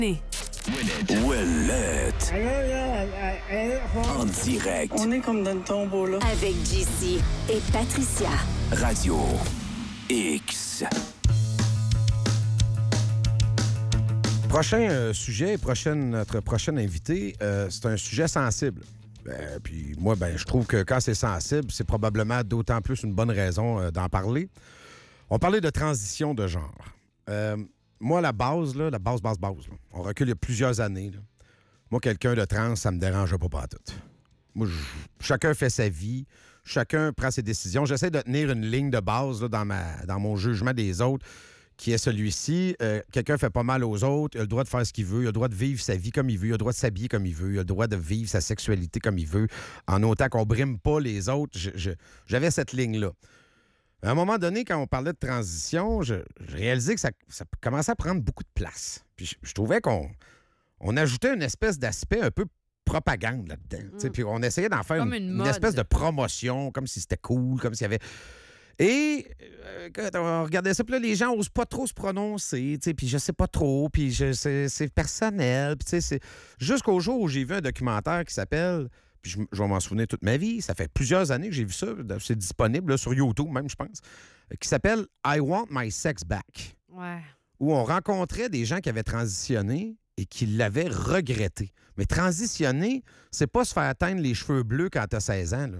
Ouellette. En direct. On est comme dans le tombeau, là. Avec JC et Patricia. Radio X. Prochain sujet, notre prochain invité, c'est un sujet sensible. Puis moi, je trouve que quand c'est sensible, c'est probablement d'autant plus une bonne raison d'en parler. On parlait de transition de genre. Moi, la base, là, on recule il y a plusieurs années. Là. Moi, quelqu'un de trans, ça me dérange pas tout. Moi, chacun fait sa vie, chacun prend ses décisions. J'essaie de tenir une ligne de base là, dans mon jugement des autres, qui est celui-ci. Quelqu'un fait pas mal aux autres, il a le droit de faire ce qu'il veut, il a le droit de vivre sa vie comme il veut, il a le droit de s'habiller comme il veut, il a le droit de vivre sa sexualité comme il veut, en autant qu'on brime pas les autres. J'avais cette ligne-là. À un moment donné, quand on parlait de transition, je réalisais que ça commençait à prendre beaucoup de place. Puis je trouvais qu'on ajoutait une espèce d'aspect un peu propagande là-dedans. Puis on essayait d'en faire une espèce de promotion, comme si c'était cool, comme s'il y avait... Et quand on regardait ça, puis là, les gens n'osent pas trop se prononcer, puis je sais pas trop, puis c'est personnel. Puis c'est jusqu'au jour où j'ai vu un documentaire qui s'appelle... Puis je vais m'en souvenir toute ma vie. Ça fait plusieurs années que j'ai vu ça. C'est disponible là, sur YouTube même, je pense. Qui s'appelle « I Want My Sex Back ». Ouais. Où on rencontrait des gens qui avaient transitionné et qui l'avaient regretté. Mais transitionner, c'est pas se faire atteindre les cheveux bleus quand t'as 16 ans. Là.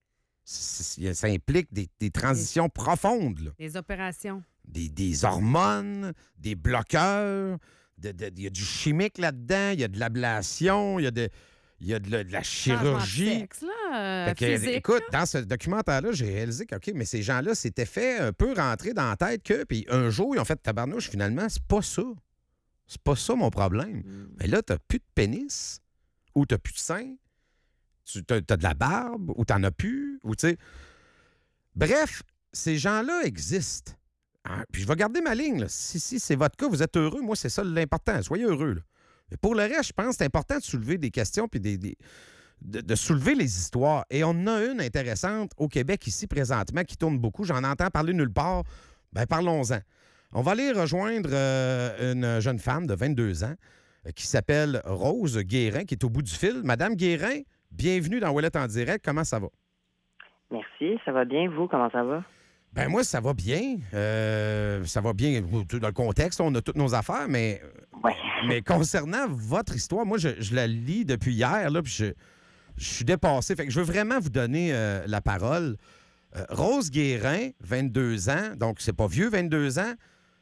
Ça implique des transitions profondes. Là. Des opérations. Des hormones, des bloqueurs. Il y a du chimique là-dedans. Il y a de l'ablation. Il y a de la chirurgie. De sexe, là, physique, écoute, là. dans ce documentaire-là, j'ai réalisé que, OK, mais ces gens-là s'étaient fait un peu rentrer dans la tête que, puis un jour, ils ont fait tabarnouche, finalement, c'est pas ça. C'est pas ça mon problème. Mais là, t'as plus de pénis, ou t'as plus de sein, t'as de la barbe, ou t'en as plus, ou tu sais. Bref, ces gens-là existent. Hein? Puis je vais garder ma ligne, là. Si c'est votre cas, vous êtes heureux, moi, c'est ça l'important. Soyez heureux, là. Mais pour le reste, je pense que c'est important de soulever des questions puis de soulever les histoires. Et on en a une intéressante au Québec ici présentement qui tourne beaucoup. J'en entends parler nulle part. Bien, parlons-en. On va aller rejoindre une jeune femme de 22 ans qui s'appelle Rose Guérin, qui est au bout du fil. Madame Guérin, bienvenue dans Ouellette en direct. Comment ça va? Merci, ça va bien. Vous, comment ça va? Ben moi, ça va bien. Ça va bien dans le contexte. On a toutes nos affaires, mais, ouais. Mais concernant votre histoire, moi, je la lis depuis hier, là, puis je suis dépassé. Fait que je veux vraiment vous donner la parole. Rose Guérin, 22 ans, donc c'est pas vieux, 22 ans.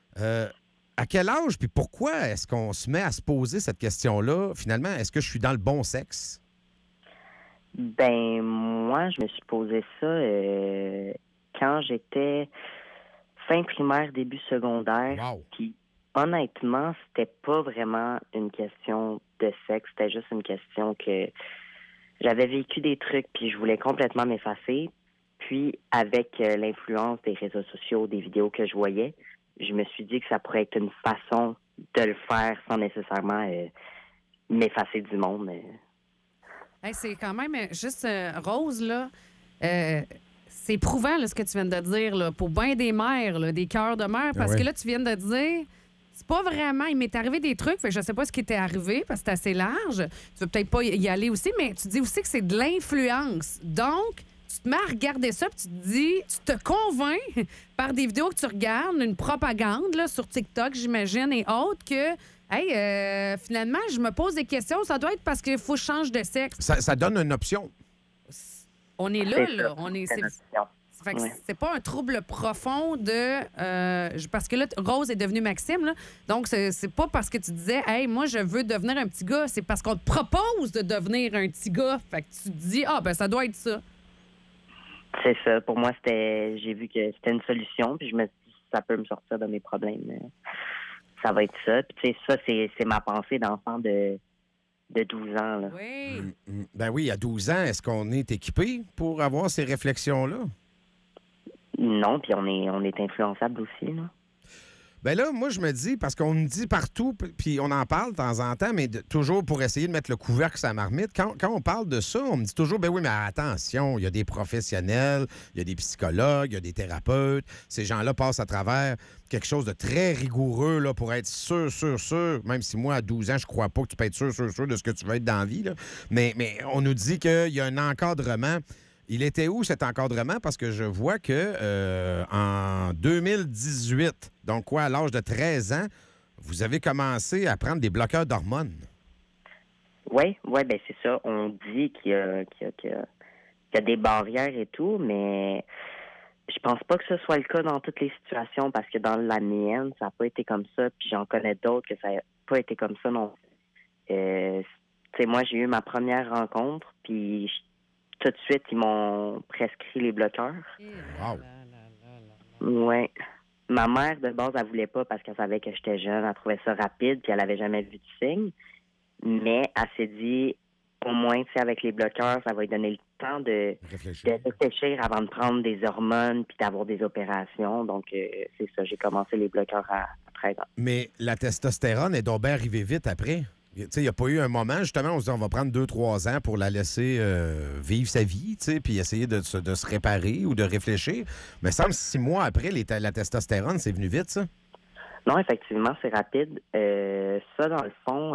À quel âge, puis pourquoi est-ce qu'on se met à se poser cette question-là? Finalement, est-ce que je suis dans le bon sexe? Ben, moi, je me suis posé ça... quand j'étais fin primaire, début secondaire. Wow. Puis honnêtement, c'était pas vraiment une question de sexe, c'était juste une question que j'avais vécu des trucs puis je voulais complètement m'effacer. Puis avec l'influence des réseaux sociaux, des vidéos que je voyais, je me suis dit que ça pourrait être une façon de le faire sans nécessairement m'effacer du monde. Hey, c'est quand même juste Rose, là. C'est éprouvant là, ce que tu viens de dire là, pour bien des mères, là, des cœurs de mère, parce que là, tu viens de dire, c'est pas vraiment, il m'est arrivé des trucs, fait que je sais pas ce qui t'est arrivé, parce que c'est assez large. Tu veux peut-être pas y aller aussi, mais tu dis aussi que c'est de l'influence. Donc, tu te mets à regarder ça, puis tu te dis, tu te convaincs par des vidéos que tu regardes, une propagande là, sur TikTok, j'imagine, et autres, que, hey, finalement, je me pose des questions, ça doit être parce qu'il faut que je change de sexe. Ça donne une option. On est là. On est. Fait que Ouais. c'est pas un trouble profond de. Parce que là, Rose est devenue Maxime, là. Donc, c'est pas parce que tu disais, hey, moi, je veux devenir un petit gars. C'est parce qu'on te propose de devenir un petit gars. Fait que tu te dis, ben, ça doit être ça. C'est ça. Pour moi, j'ai vu que c'était une solution. Puis je me suis dit, ça peut me sortir de mes problèmes. Ça va être ça. Puis, tu sais, ça, c'est ma pensée d'enfant de 12 ans. Là. Oui. Ben oui, à 12 ans, est-ce qu'on est équipé pour avoir ces réflexions-là? Non, puis on est influençable aussi. Là. Ben là, moi, je me dis, parce qu'on me dit partout, puis on en parle de temps en temps, mais toujours pour essayer de mettre le couvercle sur la marmite. Quand on parle de ça, on me dit toujours, ben oui, mais attention, il y a des professionnels, il y a des psychologues, il y a des thérapeutes. Ces gens-là passent à travers quelque chose de très rigoureux là, pour être sûr, même si moi, à 12 ans, je crois pas que tu peux être sûr de ce que tu veux être dans la vie. Là. Mais on nous dit qu'il y a un encadrement. Il était où cet encadrement? Parce que je vois que en 2018, donc quoi, à l'âge de 13 ans, vous avez commencé à prendre des bloqueurs d'hormones. Oui, ben c'est ça. On dit qu'il y a des barrières et tout, mais je pense pas que ce soit le cas dans toutes les situations parce que dans la mienne, ça n'a pas été comme ça. Puis j'en connais d'autres que ça n'a pas été comme ça non. Tu sais, moi, j'ai eu ma première rencontre, puis tout de suite, ils m'ont prescrit les bloqueurs. Wow. Ouais. Ma mère, de base, elle voulait pas parce qu'elle savait que j'étais jeune. Elle trouvait ça rapide, puis elle avait jamais vu de signe. Mais elle s'est dit, au moins, tu sais, avec les bloqueurs, ça va lui donner le temps de réfléchir avant de prendre des hormones puis d'avoir des opérations. Donc, c'est ça. J'ai commencé les bloqueurs à 13 ans. Mais la testostérone est donc bien arrivée vite après. Il n'y a pas eu un moment, justement, on se dit on va prendre 2-3 ans pour la laisser vivre sa vie, puis essayer de se réparer ou de réfléchir. Mais ça me semble 6 mois après, la testostérone, c'est venu vite, ça? Non, effectivement, c'est rapide. Ça, dans le fond,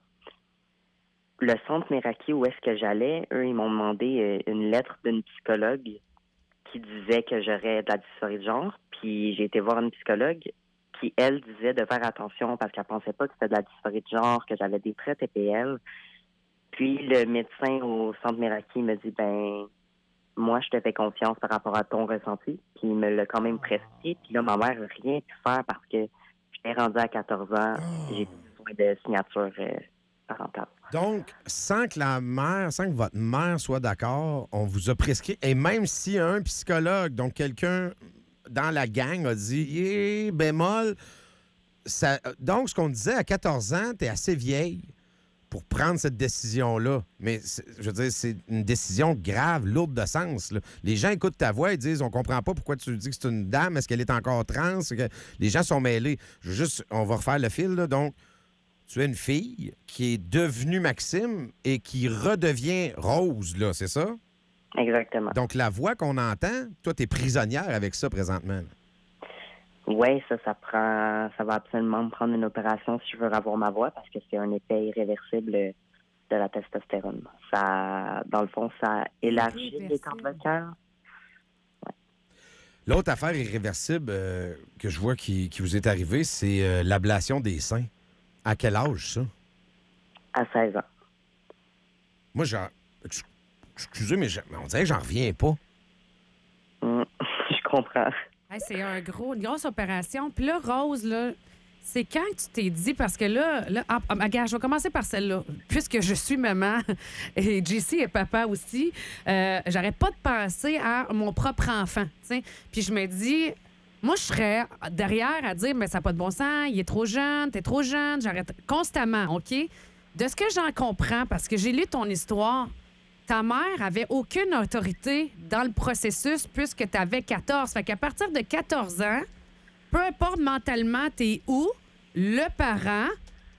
le centre Meraki où est-ce que j'allais, eux, ils m'ont demandé une lettre d'une psychologue qui disait que j'aurais de la dysphorie de genre. Puis j'ai été voir une psychologue qui, elle, disait de faire attention parce qu'elle pensait pas que c'était de la dysphorie de genre, que j'avais des traits TPL. Puis le médecin au centre Meraki me dit, ben, moi, je te fais confiance par rapport à ton ressenti. Puis il me l'a quand même prescrit. Puis là, ma mère n'a rien pu faire parce que j'étais rendue à 14 ans. J'ai besoin de signature parentale. Donc, sans que votre mère soit d'accord, on vous a prescrit. Et même s'il y a un psychologue, donc quelqu'un dans la gang a dit bémol. Donc, ce qu'on disait, à 14 ans, tu es assez vieille pour prendre cette décision-là. Mais, je veux dire, c'est une décision grave, lourde de sens. Là. Les gens écoutent ta voix et disent on comprend pas pourquoi tu dis que c'est une dame, est-ce qu'elle est encore trans? Les gens sont mêlés. On va refaire le fil. Là. Donc, tu es une fille qui est devenue Maxime et qui redevient Rose, là, c'est ça? Exactement. Donc, la voix qu'on entend, toi, tu es prisonnière avec ça présentement. Oui, ça va absolument me prendre une opération si je veux avoir ma voix parce que c'est un effet irréversible de la testostérone. Ça, dans le fond, ça élargit les cordes vocales. Ouais. L'autre affaire irréversible que je vois qui vous est arrivée, c'est l'ablation des seins. À quel âge, ça? À 16 ans. Moi, excusez, mais on dirait que j'en reviens pas. Je comprends. Hey, c'est une grosse opération. Puis là, Rose, là, c'est quand que tu t'es dit, parce que là regarde, je vais commencer par celle-là. Puisque je suis maman et JC est papa aussi, j'arrête pas de penser à mon propre enfant. T'sais. Puis je me dis, moi, je serais derrière à dire, mais ça n'a pas de bon sens, il est trop jeune, t'es trop jeune, j'arrête constamment, OK? De ce que j'en comprends, parce que j'ai lu ton histoire, ta mère avait aucune autorité dans le processus puisque tu avais 14. Fait qu'à partir de 14 ans, peu importe mentalement t'es où, le parent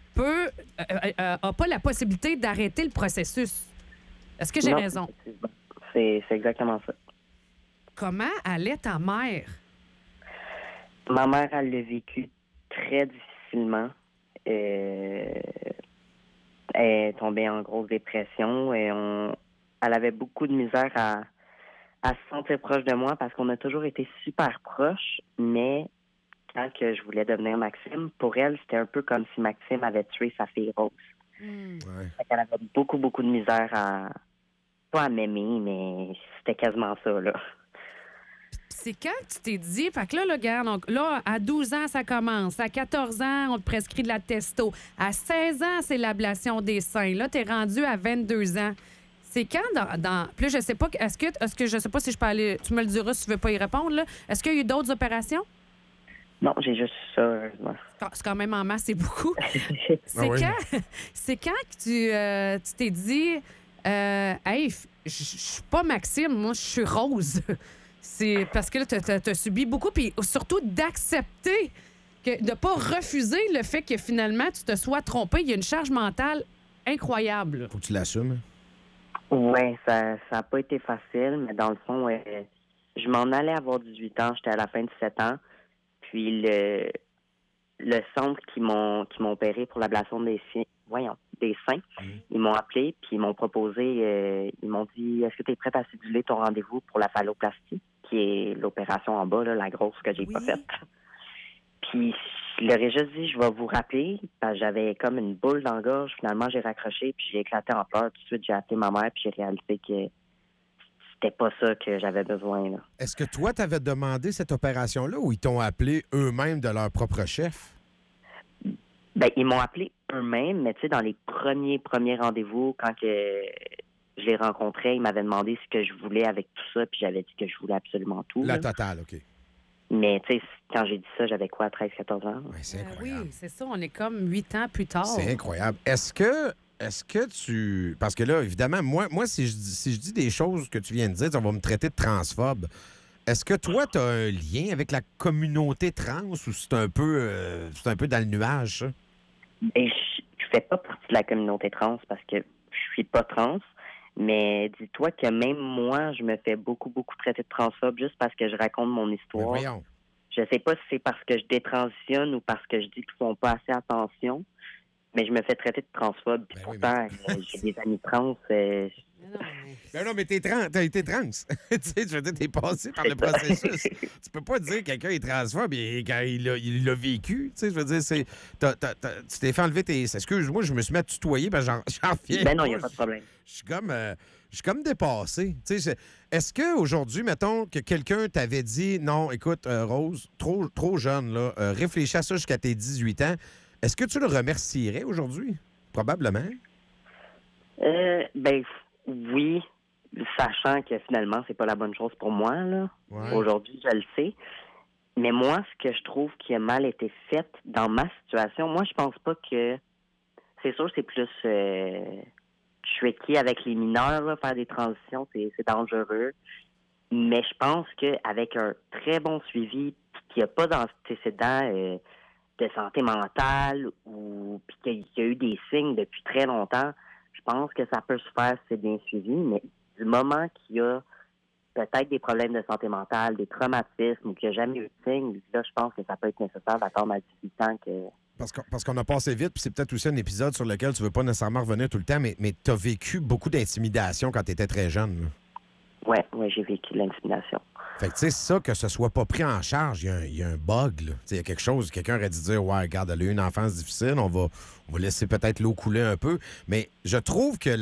a pas la possibilité d'arrêter le processus. Est-ce que j'ai raison? C'est exactement ça. Comment allait ta mère? Ma mère, elle l'a vécu très difficilement. Elle est tombée en grosse dépression et elle avait beaucoup de misère à se sentir proche de moi parce qu'on a toujours été super proches, mais quand que je voulais devenir Maxime, pour elle, c'était un peu comme si Maxime avait tué sa fille Rose. Ouais. Elle avait beaucoup, beaucoup de misère pas à m'aimer, mais c'était quasiment ça, là. C'est quand tu t'es dit, fait que là, regarde, donc là, à 12 ans, ça commence. À 14 ans, on te prescrit de la testo. À 16 ans, c'est l'ablation des seins. Là, t'es rendu à 22 ans. C'est quand puis là, je sais pas, est-ce que je sais pas si je peux aller, tu me le diras si tu veux pas y répondre, là. Est-ce qu'il y a eu d'autres opérations? Non, j'ai juste ça, heureusement. C'est quand même en masse, c'est beaucoup. C'est quand que tu t'es dit, hey, je suis pas Maxime, moi, je suis Rose. C'est parce que là, t'as subi beaucoup, puis surtout d'accepter de ne pas refuser le fait que finalement tu te sois trompé. Il y a une charge mentale incroyable. Faut que tu l'assumes. Oui, ça n'a pas été facile, mais dans le fond, je m'en allais avoir 18 ans. J'étais à la fin de 7 ans. Puis le centre qui m'ont opéré pour l'ablation des seins, ils m'ont appelé, puis ils m'ont proposé, ils m'ont dit, est-ce que tu es prête à céduler ton rendez-vous pour la phalloplastie, qui est l'opération en bas, là, la grosse que j'ai pas faite. Puis je leur ai juste dit, je vais vous rappeler, parce que j'avais comme une boule dans la gorge. Finalement, j'ai raccroché, puis j'ai éclaté en pleurs. Tout de suite, j'ai appelé ma mère, puis j'ai réalisé que c'était pas ça que j'avais besoin, là. Est-ce que toi, tu avais demandé cette opération-là ou ils t'ont appelé eux-mêmes de leur propre chef? Ben, ils m'ont appelé eux-mêmes, mais tu sais, dans les premiers rendez-vous, quand que je les rencontrais, ils m'avaient demandé ce que je voulais avec tout ça, puis j'avais dit que je voulais absolument tout. La là. totale, OK. Mais tu sais, quand j'ai dit ça, j'avais quoi, 13-14 ans? Ouais, c'est Oui, incroyable. c'est ça. On est comme 8 ans plus tard. C'est incroyable. Est-ce que tu... Parce que là, évidemment, moi si je dis des choses que tu viens de dire, on va me traiter de transphobe. Est-ce que toi, tu as un lien avec la communauté trans ou c'est un peu dans le nuage, ça? Ben, je fais pas partie de la communauté trans parce que je suis pas trans, mais dis-toi que même moi, je me fais beaucoup traiter de transphobe juste parce que je raconte mon Ben histoire. voyons. Je sais pas si c'est parce que je détransitionne ou parce que je dis qu'ils font pas assez attention, mais je me fais traiter de transphobe. Puis Ben oui, pourtant, j'ai des amis trans. Ben non, mais t'as été trans. Tu sais, je veux dire, t'es passé par le processus. Tu peux pas dire que quelqu'un est transphobe et quand il l'a vécu. Tu sais, je veux dire, tu t'es fait enlever tes... Excuse-moi, je me suis mis à tutoyer, ben j'en reviens. Ben non, il n'y a pas de problème. Je suis comme dépassé. Tu sais, est-ce qu'aujourd'hui, mettons, que quelqu'un t'avait dit, non, écoute, Rose, trop jeune, là, réfléchis à ça jusqu'à tes 18 ans, est-ce que tu le remercierais aujourd'hui? Probablement. Ben oui, sachant que finalement, c'est pas la bonne chose pour moi, là. Ouais. Aujourd'hui, je le sais. Mais moi, ce que je trouve qui a mal été fait dans ma situation, moi, je pense pas que... C'est sûr, c'est plus tricky avec les mineurs, là, faire des transitions, c'est dangereux. Mais je pense qu'avec un très bon suivi, puis qu'il n'y a pas d'antécédents de santé mentale ou puis qu'il y a eu des signes depuis très longtemps, je pense que ça peut se faire si c'est bien suivi, mais du moment qu'il y a peut-être des problèmes de santé mentale, des traumatismes ou qu'il n'y a jamais eu de signes, là, je pense que ça peut être nécessaire d'attendre à 18 ans que... Parce qu'on a passé vite, puis c'est peut-être aussi un épisode sur lequel tu veux pas nécessairement revenir tout le temps, mais tu as vécu beaucoup d'intimidation quand tu étais très jeune. Là. Ouais, j'ai vécu de l'intimidation. Fait que, tu sais, ça, que ce soit pas pris en charge, il y a un bug, là. Il y a quelque chose, quelqu'un aurait dû dire, ouais, regarde, elle a eu une enfance difficile, on va laisser peut-être l'eau couler un peu. Mais je trouve que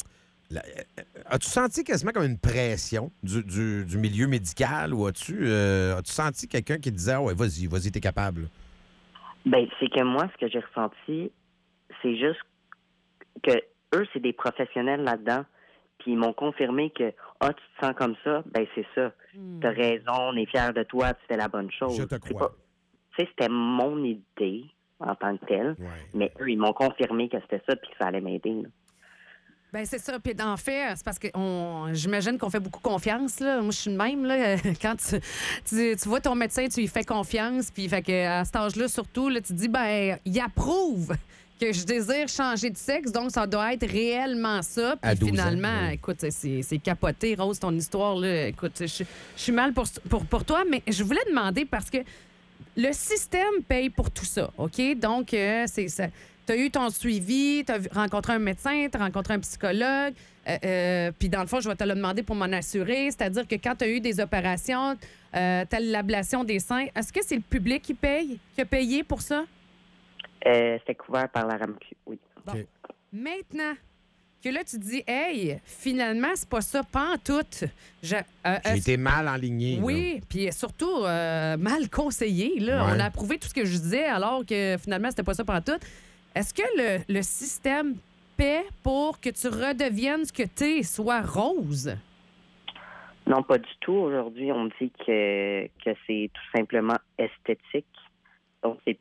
as-tu senti quasiment comme une pression du milieu médical ou as-tu senti quelqu'un qui te disait, ah ouais, vas-y, t'es capable? Ben, c'est que moi, ce que j'ai ressenti, c'est juste que eux, c'est des professionnels là-dedans. Puis ils m'ont confirmé que, tu te sens comme ça, ben c'est ça. T'as raison, on est fiers de toi, tu fais la bonne chose. Je te crois. Tu sais, c'était mon idée en tant que telle, mais eux, ils m'ont confirmé que c'était ça puis que ça allait m'aider. Là. Ben c'est ça. Puis en fait, c'est parce que j'imagine qu'on fait beaucoup confiance. Là. Moi, je suis de même. Là. Quand tu vois ton médecin, tu lui fais confiance. Puis fait que à cet âge-là, surtout, là, tu te dis, ben, il approuve que je désire changer de sexe, donc ça doit être réellement ça. Puis finalement, écoute, c'est capoté, Rose, ton histoire. Là. Écoute, je suis mal pour toi, mais je voulais demander parce que le système paye pour tout ça, OK? Donc, c'est ça. Tu as eu ton suivi, tu as rencontré un médecin, tu as rencontré un psychologue. Puis dans le fond, je vais te le demander pour m'en assurer. C'est-à-dire que quand tu as eu des opérations, telle l'ablation des seins, est-ce que c'est le public qui a payé pour ça? C'était couvert par la RAMQ, oui. Bon. Okay. Maintenant que là, tu dis, hey, finalement, c'est pas ça, pantoute. J'ai été mal enligné. Oui, puis surtout mal conseillé. Là. Ouais. On a approuvé tout ce que je disais alors que finalement, c'était pas ça pantoute. Est-ce que le système paie pour que tu redeviennes ce que t'es, soit Rose? Non, pas du tout. Aujourd'hui, on me dit que c'est tout simplement esthétique. Donc, c'est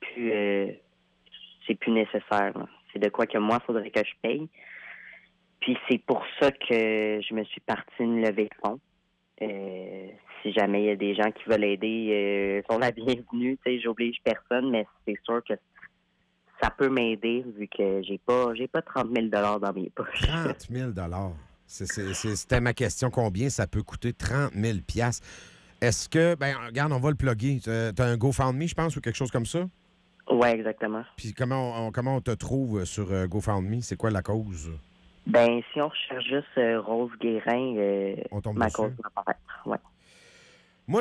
plus nécessaire. Là. C'est de quoi que moi, il faudrait que je paye. Puis c'est pour ça que je me suis partie une levée de fonds Si jamais il y a des gens qui veulent aider, sont la bienvenue. Tu sais, j'oblige personne, mais c'est sûr que ça peut m'aider vu que j'ai pas 30 000 dans mes poches. 30 000 C'était ma question. Combien ça peut coûter 30 000 Est-ce que, regarde, on va le plugger. T'as un GoFundMe, je pense, ou quelque chose comme ça? Oui, exactement. Puis comment on te trouve sur GoFundMe? C'est quoi la cause? Si on recherche juste Rose Guérin, On tombe ma dessus. cause va apparaître. Ouais. Moi,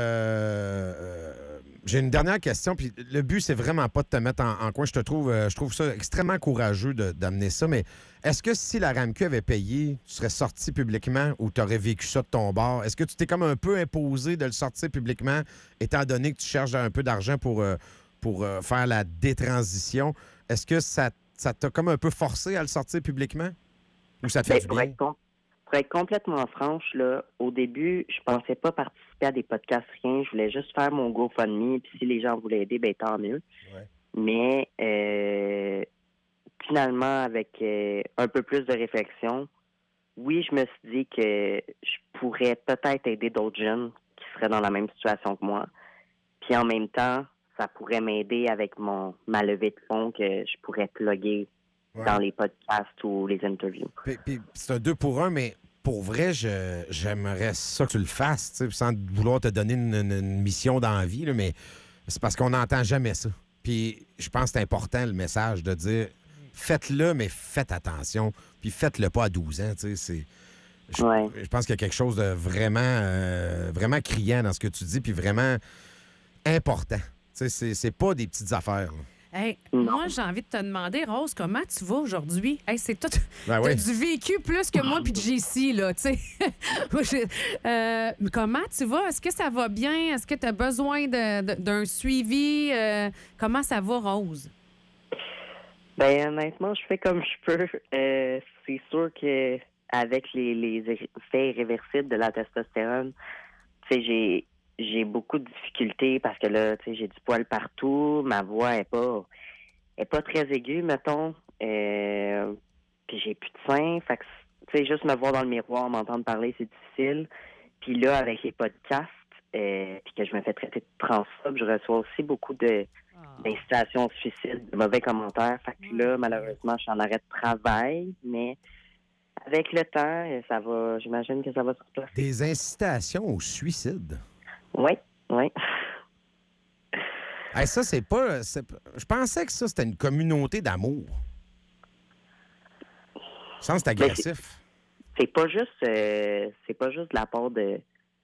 j'ai une dernière question. Puis le but, c'est vraiment pas de te mettre en coin. Je trouve ça extrêmement courageux d'amener ça. Mais est-ce que si la RAMQ avait payé, tu serais sorti publiquement ou tu aurais vécu ça de ton bord? Est-ce que tu t'es comme un peu imposé de le sortir publiquement, étant donné que tu cherches un peu d'argent pour faire la détransition? Est-ce que ça t'a comme un peu forcé à le sortir publiquement? Ou ça te fait du bien? Pour être complètement franche, là, au début, je pensais pas participer à des podcasts, rien. Je voulais juste faire mon GoFundMe. Puis si les gens voulaient aider, tant mieux. Ouais. Mais finalement, avec un peu plus de réflexion, oui, je me suis dit que je pourrais peut-être aider d'autres jeunes qui seraient dans la même situation que moi. Puis en même temps, ça pourrait m'aider avec ma levée de fonds que je pourrais plugger dans les podcasts ou les interviews. Puis c'est un 2 pour 1, mais pour vrai, j'aimerais ça que tu le fasses, tu sais, sans vouloir te donner une mission dans la vie, là, mais c'est parce qu'on n'entend jamais ça. Puis je pense que c'est important, le message, de dire faites-le, mais faites attention. Puis faites-le pas à 12 ans, tu sais. Je pense qu'il y a quelque chose de vraiment criant dans ce que tu dis, puis vraiment important. Tu sais, c'est pas des petites affaires, là. Hey, moi, j'ai envie de te demander, Rose, comment tu vas aujourd'hui? Hey, c'est tout. Ben T'as oui. du vécu plus que moi puis de JC, là, tu sais. Comment tu vas? Est-ce que ça va bien? Est-ce que tu as besoin d'un suivi? Comment ça va, Rose? Honnêtement, je fais comme je peux. C'est sûr que avec les effets irréversibles de la testostérone, tu sais, j'ai beaucoup de difficultés parce que là, tu sais, j'ai du poil partout, ma voix est pas très aiguë, mettons. Puis j'ai plus de seins, fait que, tu sais, juste me voir dans le miroir, m'entendre parler, c'est difficile. Puis là, avec les podcasts, puis que je me fais traiter de transphobe, je reçois aussi beaucoup d'incitations au suicide, de mauvais commentaires. Fait que là, malheureusement, je suis en arrêt de travail, mais avec le temps, ça va, j'imagine que ça va se replacer. Des incitations au suicide? Oui. Hey, ça, c'est pas... Je pensais que ça, c'était une communauté d'amour. Je sens que c'est agressif. C'est pas juste de la part de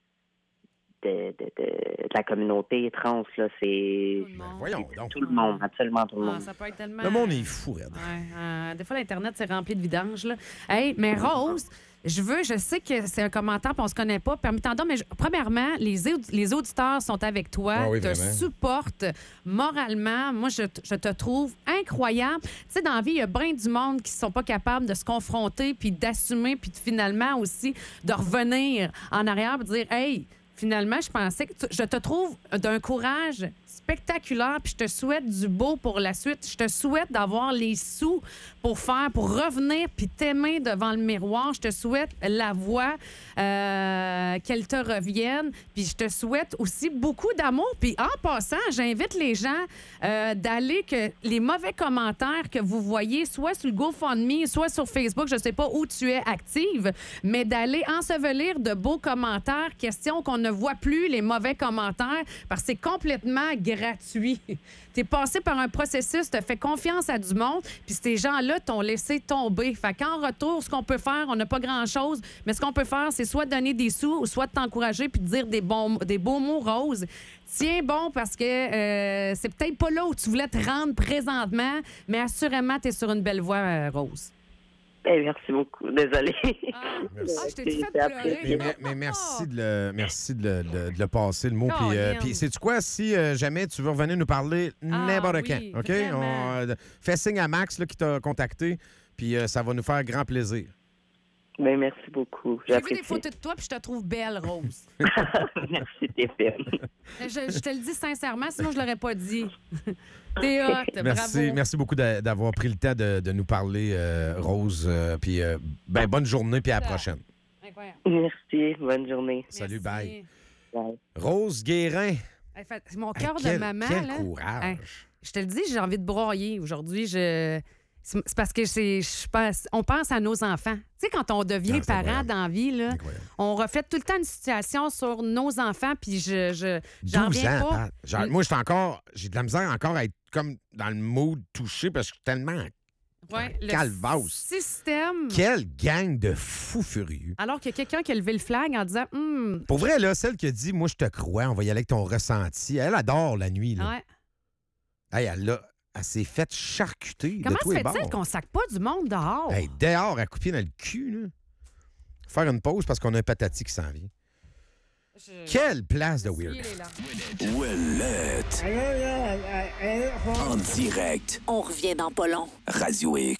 la communauté trans, là. C'est Voyons donc. tout le monde, absolument tout le monde. Ça peut être tellement... Le monde est fou, Red. Ouais, des fois, l'Internet, c'est rempli de vidanges, là. Hey, mais Rose... Je sais que c'est un commentaire, puis on se connaît pas. Permettons donc, mais premièrement, les auditeurs sont avec toi, Ah oui, te vraiment. supportent moralement. Moi, je te trouve incroyable. Tu sais, dans la vie, il y a bien du monde qui sont pas capables de se confronter, puis d'assumer, puis finalement aussi de revenir en arrière et de dire, hey, finalement, je pensais que je te trouve d'un courage spectaculaire, puis je te souhaite du beau pour la suite. Je te souhaite d'avoir les sous pour revenir puis t'aimer devant le miroir. Je te souhaite la voix, qu'elle te revienne. Puis je te souhaite aussi beaucoup d'amour. Puis en passant, j'invite les gens d'aller que les mauvais commentaires que vous voyez, soit sur le GoFundMe, soit sur Facebook, je sais pas où tu es active, mais d'aller ensevelir de beaux commentaires. Question qu'on ne voit plus les mauvais commentaires parce que c'est complètement gratuit. T'es passé par un processus, t'as fait confiance à du monde, puis ces gens-là t'ont laissé tomber. Fait qu'en retour, ce qu'on peut faire, on n'a pas grand-chose, mais ce qu'on peut faire, c'est soit donner des sous ou soit t'encourager puis te dire des beaux mots, Rose. Tiens bon, parce que c'est peut-être pas là où tu voulais te rendre présentement, mais assurément, t'es sur une belle voie, Rose. Merci beaucoup. Désolée. Je t'ai fait pleurer. Mais merci de le passer, le mot. Colin. Puis sais-tu quoi? Si jamais tu veux revenir nous parler n'importe quand, oui, OK? vraiment. Fais signe à Max là, qui t'a contacté, puis ça va nous faire grand plaisir. Merci beaucoup. J'ai vu J'apprécie. des photos de toi, puis je te trouve belle, Rose. Merci, t'es fine. Je te le dis sincèrement, sinon je l'aurais pas dit. T'es hot, bravo. Merci beaucoup d'avoir pris le temps de nous parler, Rose. Puis bonne journée, puis à la prochaine. Incroyable. Ouais. Merci. Bonne journée. Salut, Merci. Bye. Rose Guérin. Mon cœur Hey, de maman, quel là. courage. Hey, je te le dis, j'ai envie de broyer aujourd'hui. C'est parce que on pense à nos enfants. Tu sais, quand on devient Non, c'est parent incroyable. dans la vie, là, Incroyable. on reflète tout le temps une situation sur nos enfants, puis j'en 12 reviens ans, pas. Pat. Genre, moi, j'ai de la misère encore à être comme dans le mood touché parce que je suis tellement... Ouais, le calvasse. système. Quelle gang de fous furieux. Alors qu'il y a quelqu'un qui a levé le flag en disant Pour vrai, là, celle qui a dit « Moi, je te crois, on va y aller avec ton ressenti », elle adore la nuit. Là. ouais. Hey, elle s'est faite charcuter Comment de tous se les fait-il bords. qu'on sac pas du monde dehors? Hey, dehors, à couper dans le cul. Là. Faire une pause parce qu'on a un patati qui s'en vient. Quelle place de weird. Ouellette. En direct. On revient dans pas long. Radio X.